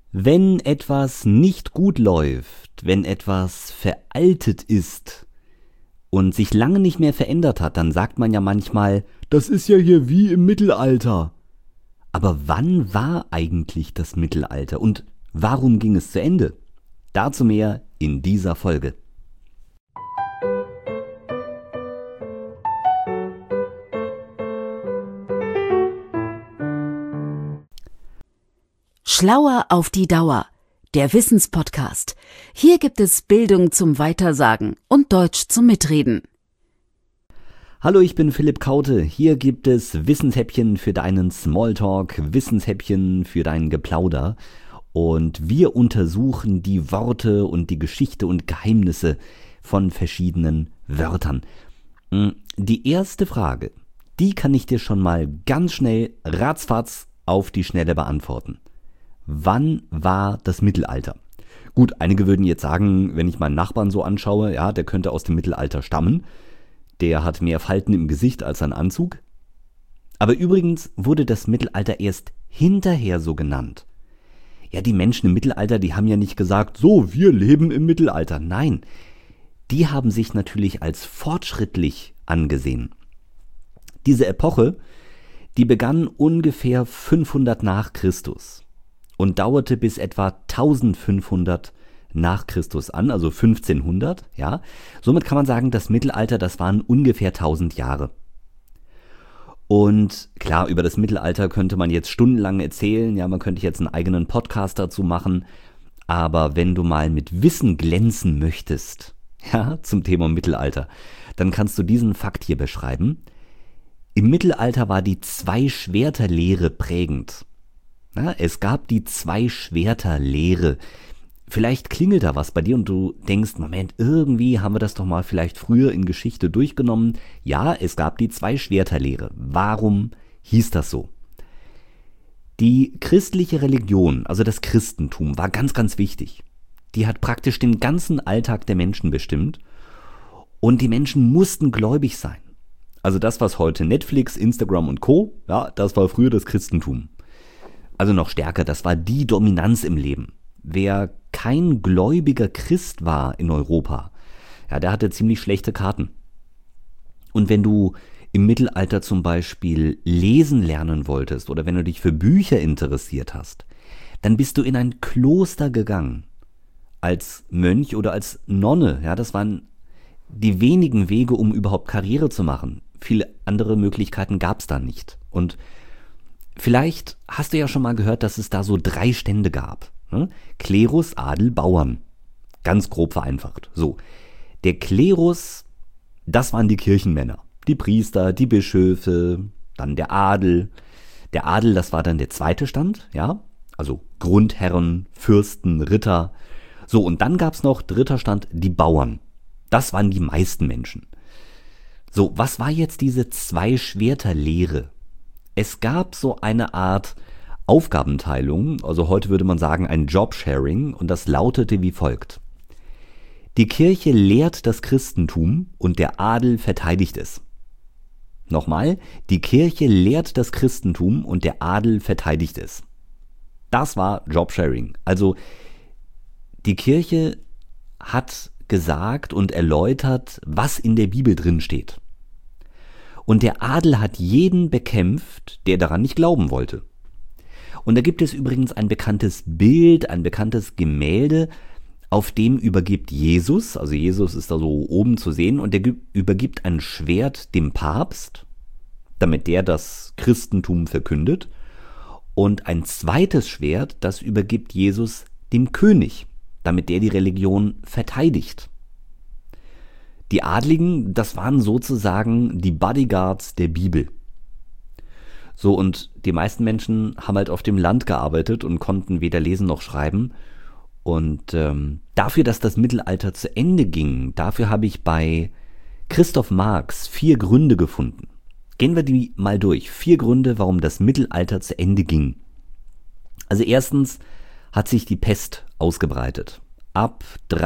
Wenn etwas nicht gut läuft, wenn etwas veraltet ist und sich lange nicht mehr verändert hat, dann sagt man ja manchmal, das ist ja hier wie im Mittelalter. Aber wann war eigentlich das Mittelalter und warum ging es zu Ende? Dazu mehr in dieser Folge. Schlauer auf die Dauer, der Wissenspodcast. Hier gibt es Bildung zum Weitersagen und Deutsch zum Mitreden. Hallo, ich bin Philipp Kaute. Hier gibt es Wissenshäppchen für deinen Smalltalk, Wissenshäppchen für dein Geplauder. Und wir untersuchen die Worte und die Geschichte und Geheimnisse von verschiedenen Wörtern. Die erste Frage, die kann ich dir schon mal ganz schnell ratzfatz auf die Schnelle beantworten. Wann war das Mittelalter? Gut, einige würden jetzt sagen, wenn ich meinen Nachbarn so anschaue, ja, der könnte aus dem Mittelalter stammen. Der hat mehr Falten im Gesicht als ein Anzug. Aber übrigens wurde das Mittelalter erst hinterher so genannt. Ja, die Menschen im Mittelalter, die haben ja nicht gesagt, so, wir leben im Mittelalter. Nein, die haben sich natürlich als fortschrittlich angesehen. Diese Epoche, die begann ungefähr 500 nach Christus. Und dauerte bis etwa 1500 nach Christus an, also 1500, ja. Somit kann man sagen, das Mittelalter, das waren ungefähr 1000 Jahre. Und klar, über das Mittelalter könnte man jetzt stundenlang erzählen, ja, man könnte jetzt einen eigenen Podcast dazu machen, aber wenn du mal mit Wissen glänzen möchtest, ja, zum Thema Mittelalter, dann kannst du diesen Fakt hier beschreiben. Im Mittelalter war die Zwei-Schwerter-Lehre prägend. Ja, es gab die Zwei-Schwerter-Lehre. Vielleicht klingelt da was bei dir und du denkst, Moment, irgendwie haben wir das doch mal vielleicht früher in Geschichte durchgenommen. Ja, es gab die Zwei-Schwerter-Lehre. Warum hieß das so? Die christliche Religion, also das Christentum, war ganz, ganz wichtig. Die hat praktisch den ganzen Alltag der Menschen bestimmt und die Menschen mussten gläubig sein. Also das, was heute Netflix, Instagram und Co., ja, das war früher das Christentum. Also noch stärker, das war die Dominanz im Leben. Wer kein gläubiger Christ war in Europa, ja, der hatte ziemlich schlechte Karten. Und wenn du im Mittelalter zum Beispiel lesen lernen wolltest oder wenn du dich für Bücher interessiert hast, dann bist du in ein Kloster gegangen. Als Mönch oder als Nonne, ja, das waren die wenigen Wege, um überhaupt Karriere zu machen. Viele andere Möglichkeiten gab es da nicht. Und vielleicht hast du ja schon mal gehört, dass es da so 3 Stände gab. Ne? Klerus, Adel, Bauern. Ganz grob vereinfacht. So, der Klerus, das waren die Kirchenmänner. Die Priester, die Bischöfe, dann der Adel. Der Adel, das war dann der zweite Stand, ja. Also Grundherren, Fürsten, Ritter. So, und dann gab's noch, dritter Stand, die Bauern. Das waren die meisten Menschen. So, was war jetzt diese Zwei-Schwerter-Lehre? Es gab so eine Art Aufgabenteilung, also heute würde man sagen ein Jobsharing, und das lautete wie folgt. Die Kirche lehrt das Christentum und der Adel verteidigt es. Nochmal, die Kirche lehrt das Christentum und der Adel verteidigt es. Das war Jobsharing. Also die Kirche hat gesagt und erläutert, was in der Bibel drin steht. Und der Adel hat jeden bekämpft, der daran nicht glauben wollte. Und da gibt es übrigens ein bekanntes Bild, ein bekanntes Gemälde, auf dem übergibt Jesus, also Jesus ist da so oben zu sehen, und der übergibt ein Schwert dem Papst, damit der das Christentum verkündet. Und ein zweites Schwert, das übergibt Jesus dem König, damit der die Religion verteidigt. Die Adligen, das waren sozusagen die Bodyguards der Bibel. So, und die meisten Menschen haben halt auf dem Land gearbeitet und konnten weder lesen noch schreiben. Und dafür, dass das Mittelalter zu Ende ging, dafür habe ich bei Christoph Marx 4 Gründe gefunden. Gehen wir die mal durch. 4 Gründe, warum das Mittelalter zu Ende ging. Also erstens hat sich die Pest ausgebreitet. Ab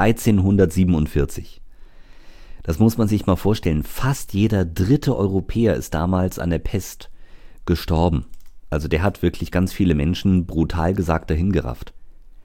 1347. Das muss man sich mal vorstellen. Fast jeder 3. Europäer ist damals an der Pest gestorben. Also der hat wirklich ganz viele Menschen, brutal gesagt, dahingerafft.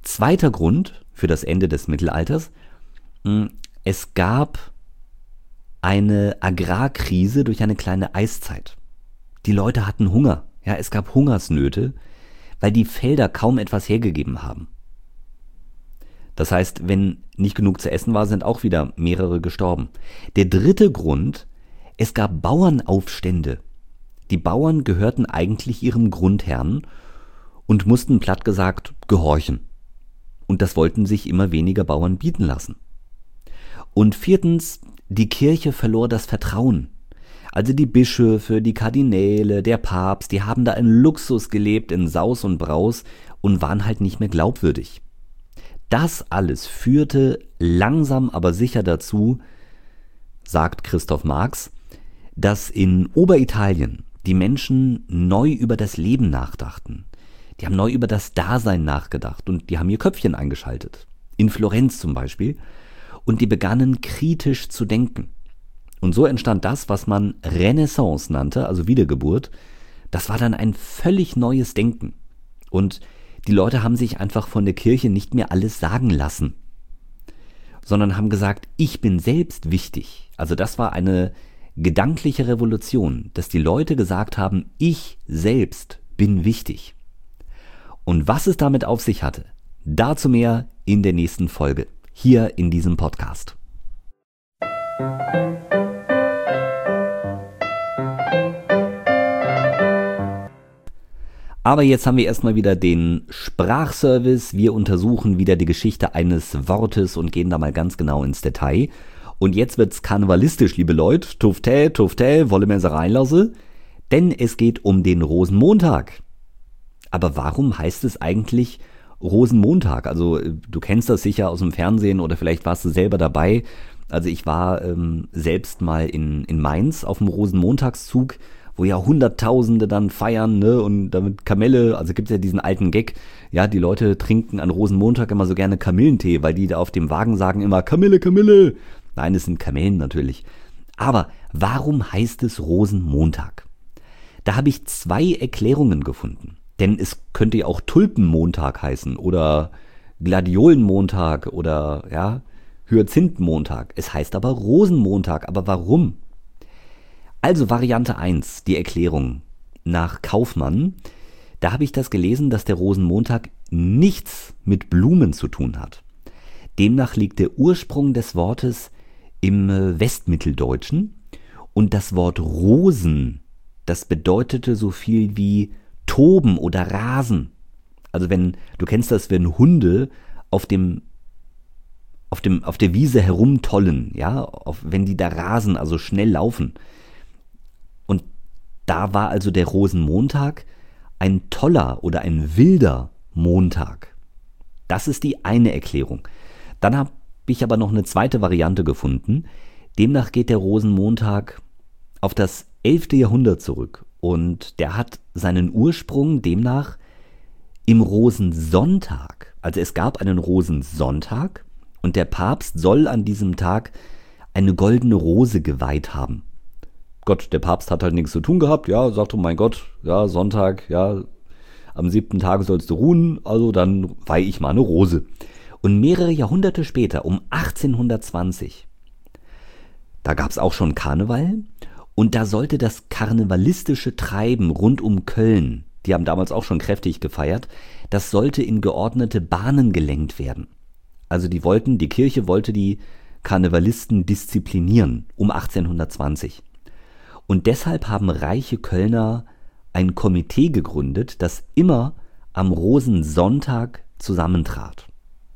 Zweiter Grund für das Ende des Mittelalters: Es gab eine Agrarkrise durch eine kleine Eiszeit. Die Leute hatten Hunger. Ja, es gab Hungersnöte, weil die Felder kaum etwas hergegeben haben. Das heißt, wenn nicht genug zu essen war, sind auch wieder mehrere gestorben. Der dritte Grund: Es gab Bauernaufstände. Die Bauern gehörten eigentlich ihrem Grundherrn und mussten platt gesagt gehorchen. Und das wollten sich immer weniger Bauern bieten lassen. Und viertens: Die Kirche verlor das Vertrauen. Also die Bischöfe, die Kardinäle, der Papst, die haben da in Luxus gelebt, in Saus und Braus und waren halt nicht mehr glaubwürdig. Das alles führte langsam aber sicher dazu, sagt Christoph Marx, dass in Oberitalien die Menschen neu über das Leben nachdachten. Die haben neu über das Dasein nachgedacht und die haben ihr Köpfchen eingeschaltet. In Florenz zum Beispiel. Und die begannen kritisch zu denken. Und so entstand das, was man Renaissance nannte, also Wiedergeburt. Das war dann ein völlig neues Denken. Und die Leute haben sich einfach von der Kirche nicht mehr alles sagen lassen, sondern haben gesagt, ich bin selbst wichtig. Also das war eine gedankliche Revolution, dass die Leute gesagt haben, ich selbst bin wichtig. Und was es damit auf sich hatte, dazu mehr in der nächsten Folge, hier in diesem Podcast. Aber jetzt haben wir erstmal wieder den Sprachservice. Wir untersuchen wieder die Geschichte eines Wortes und gehen da mal ganz genau ins Detail. Und jetzt wird's karnevalistisch, liebe Leute. Tufte, wolle mir sie reinlassen. Denn es geht um den Rosenmontag. Aber warum heißt es eigentlich Rosenmontag? Also du kennst das sicher aus dem Fernsehen oder vielleicht warst du selber dabei. Also ich war selbst mal in Mainz auf dem Rosenmontagszug, wo ja Hunderttausende dann feiern, ne, und damit Kamelle, also gibt's ja diesen alten Gag, ja, die Leute trinken an Rosenmontag immer so gerne Kamillentee, weil die da auf dem Wagen sagen immer Kamille, Kamille. Nein, es sind Kamellen natürlich. Aber warum heißt es Rosenmontag? Da habe ich 2 Erklärungen gefunden. Denn es könnte ja auch Tulpenmontag heißen oder Gladiolenmontag oder ja, Hyazinthenmontag. Es heißt aber Rosenmontag. Aber warum? Also Variante 1, die Erklärung nach Kaufmann. Da habe ich das gelesen, dass der Rosenmontag nichts mit Blumen zu tun hat. Demnach liegt der Ursprung des Wortes im Westmitteldeutschen. Und das Wort Rosen, das bedeutete so viel wie toben oder rasen. Also du kennst das, wenn Hunde auf der Wiese herumtollen, ja, wenn die da rasen, also schnell laufen. Und da war also der Rosenmontag ein toller oder ein wilder Montag. Das ist die eine Erklärung. Dann habe ich aber noch eine zweite Variante gefunden. Demnach geht der Rosenmontag auf das 11. Jahrhundert zurück. Und der hat seinen Ursprung demnach im Rosensonntag. Also es gab einen Rosensonntag und der Papst soll an diesem Tag eine goldene Rose geweiht haben. Gott, der Papst hat halt nichts zu tun gehabt, ja, sagte, mein Gott, ja, Sonntag, ja, am 7. Tag sollst du ruhen, also dann weih ich mal eine Rose. Und mehrere Jahrhunderte später, um 1820, da gab es auch schon Karneval und da sollte das karnevalistische Treiben rund um Köln, die haben damals auch schon kräftig gefeiert, das sollte in geordnete Bahnen gelenkt werden. Also die Kirche wollte die Karnevalisten disziplinieren um 1820. Und deshalb haben reiche Kölner ein Komitee gegründet, das immer am Rosensonntag zusammentrat.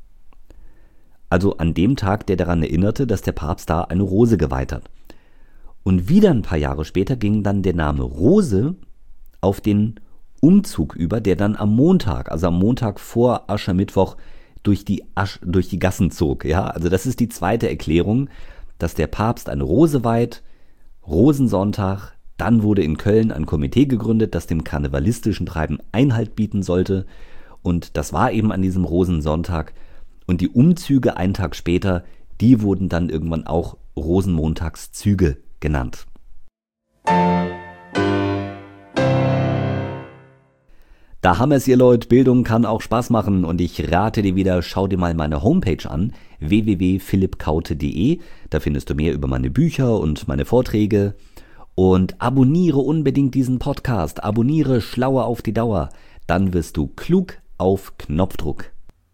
Also an dem Tag, der daran erinnerte, dass der Papst da eine Rose geweiht hat. Und wieder ein paar Jahre später ging dann der Name Rose auf den Umzug über, der dann am Montag, also am Montag vor Aschermittwoch, durch die Gassen zog. Ja, also das ist die zweite Erklärung, dass der Papst eine Rose weiht, Rosensonntag, dann wurde in Köln ein Komitee gegründet, das dem karnevalistischen Treiben Einhalt bieten sollte. Und das war eben an diesem Rosensonntag. Und die Umzüge einen Tag später, die wurden dann irgendwann auch Rosenmontagszüge genannt. Da haben wir es, ihr Leute. Bildung kann auch Spaß machen und ich rate dir wieder, schau dir mal meine Homepage an, www.philippkaute.de. Da findest du mehr über meine Bücher und meine Vorträge. Und abonniere unbedingt diesen Podcast. Abonniere Schlauer auf die Dauer. Dann wirst du klug auf Knopfdruck.